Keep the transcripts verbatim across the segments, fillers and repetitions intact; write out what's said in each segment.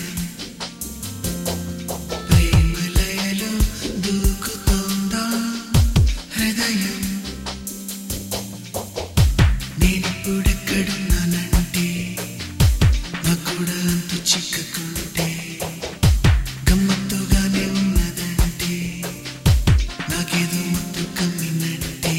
సమయం ప్రేమలయలో దూకుతోందా హృదయం నేనిప్పుడెక్కడున్నానంటే నా కూడా అంతు చిక్కకుంటే గమ్మత్తుగానే ఉన్నదంటే నాకేదో మత్తు కమ్మినట్టే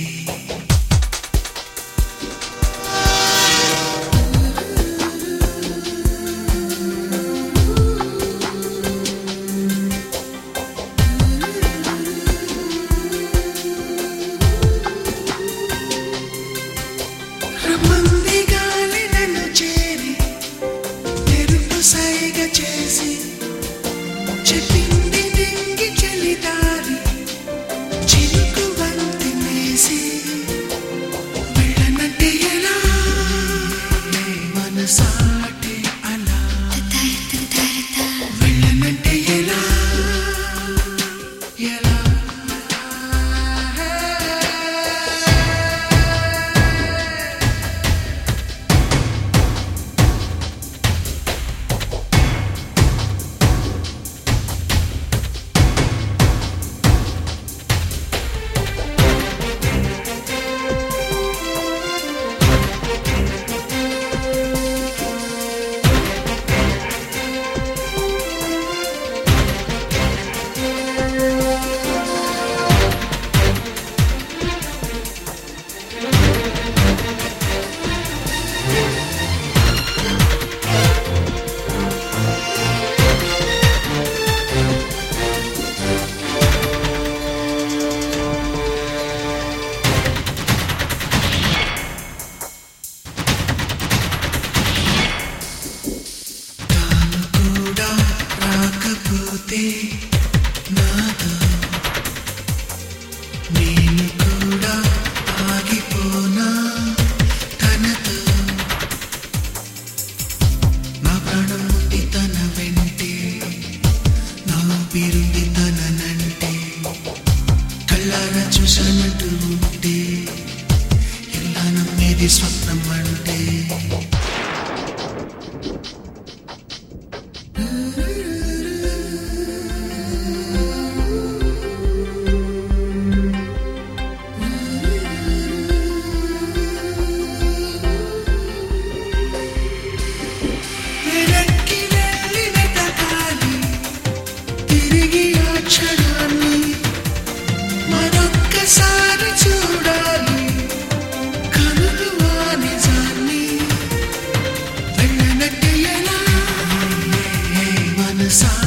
రమ్మంది గాలి నన్ను చేరి తెరుపు సైగ చేసి చెప్పింది దింగి చలిదారి చిరుకు వంతి మేసి వెళ్ళనంటే ఎలా మనసాటే అలా వెళ్ళనంటే ఎలా ఎలా రాకపోతే నాతో నేను కూడా ఆగిపోనా తనతో నా ప్రాణం ఉంది తన వెంటే నా ఊపిరుంది తననంటే కళ్ళారా చూసానంటూ ఉంటే ఎలా నమ్మేది స్వప్నం అంటే మరొక్కసారి చూడాలి కనులు ఆ నిజాన్ని వెళ్ళనట్టు ఎలా మనసా